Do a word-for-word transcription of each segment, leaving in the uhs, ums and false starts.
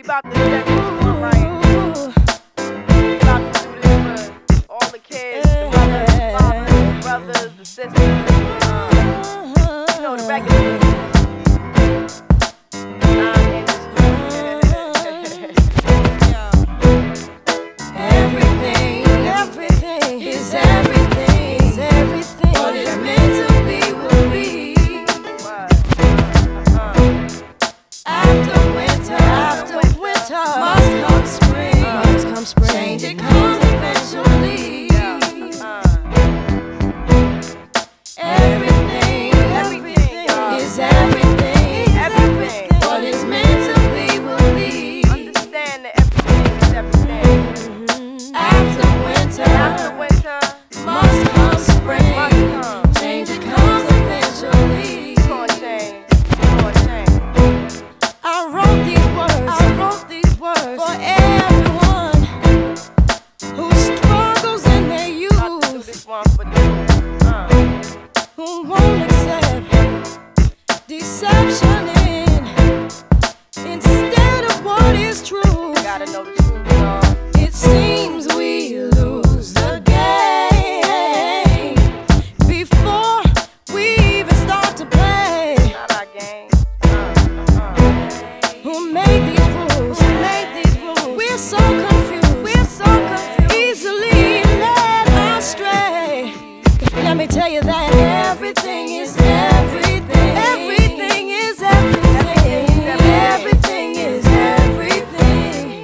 about to set this one right. We about to do this for all the kids, the mothers, the fathers, the brothers, the sisters. Uh, you know, the regular. Everything, everything is everything, is everything. What is meant to be will be. After winter, after winter, must come spring. Must come spring. Change it comes eventually. Everything, everything is everything, everything. What is meant to be will be. Understand that everything is everything. After winter, After winter, must come spring. must come. Change it comes eventually. It's gonna change. It's gonna change. I wrote these words, I wrote these words for everyone who struggles in their About to do youth, this one for you. Uh. who won't accept deception in instead of what is true. Gotta know the truth, y'all. It seems we lose the game before we even start to play. Not our game. Uh, uh. Who made these rules? Who made these rules? We're so confused. We're so confused. Easily led astray. Let me tell you that everything is everything. Everything is everything. Everything is everything.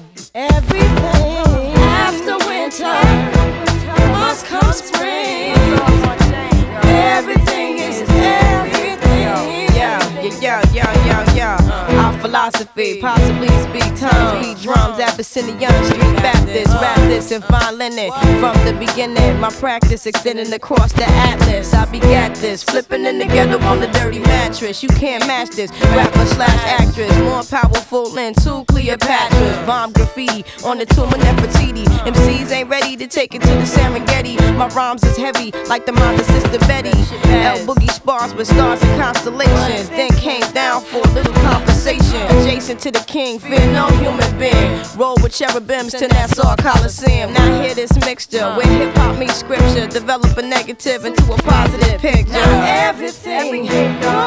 Everything. After winter must come spring. It's all gonna change, y'all. Everything is everything. Yeah, yeah, yeah, yeah, yeah, yeah. Our philosophy, possibly speak tongues, beat drums, Abyssinian Street Baptist, rap this and fine linen. From the beginning, my practice extending across the atlas. I begat this, flipping in together on the dirty mattress. You can't match this, rapper slash actress, more powerful than two Cleopatras. Bomb graffiti on the tomb of Nefertiti. M Cs ain't ready to take it to the Serengeti. My rhymes is heavy like the mother sister Betty. L Boogie spars with stars and constellations. Then came down for a little conversation. Adjacent to the king, fear no human being. Roll with cherubims to Nassau Coliseum. Now hear this mixture where hip hop meets scripture. Develop a negative into a positive picture. Now everything is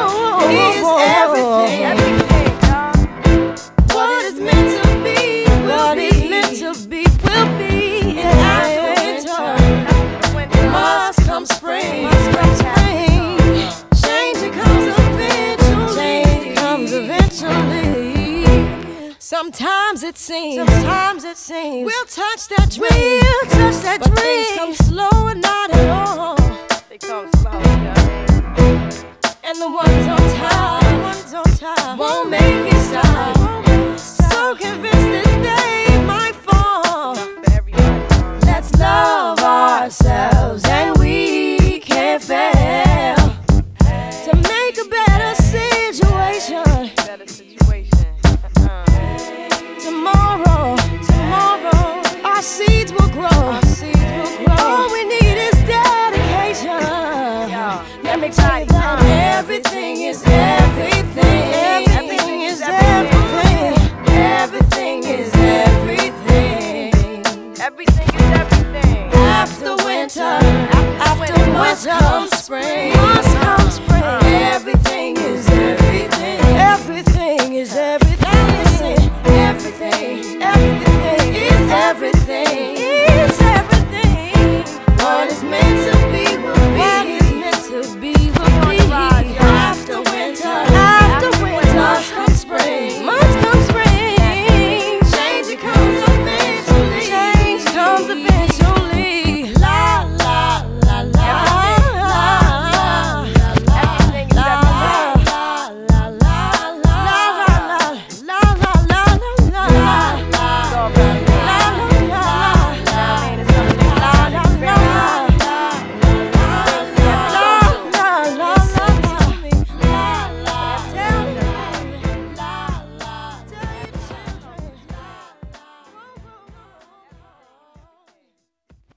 everything. Everything, y'all. What is meant to be will be. Meant to be will be. And after winter Winter. must come spring. Must come spring. Change it comes eventually. Change it comes eventually. Sometimes it seems. Sometimes it seems. We'll touch that dream. We'll touch that but dream. Things come slow and not at all. They come slow, y'all. And the ones on top, the ones on top won't make it stop. So convinced.